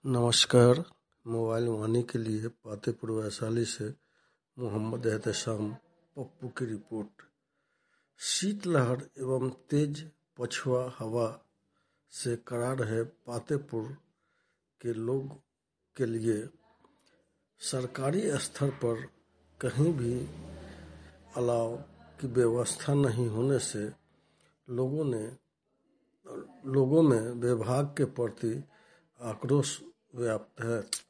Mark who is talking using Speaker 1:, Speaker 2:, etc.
Speaker 1: नमस्कार। मोबाइल वाणी के लिए पातेपुर वैशाली से मोहम्मद एहतेशाम पप्पू की रिपोर्ट। शीतलहर एवं तेज पछुआ हवा से करा रहे पातेपुर के लोग के लिए सरकारी स्तर पर कहीं भी अलाव की व्यवस्था नहीं होने से लोगों में विभाग के प्रति आक्रोश व्याप्त है।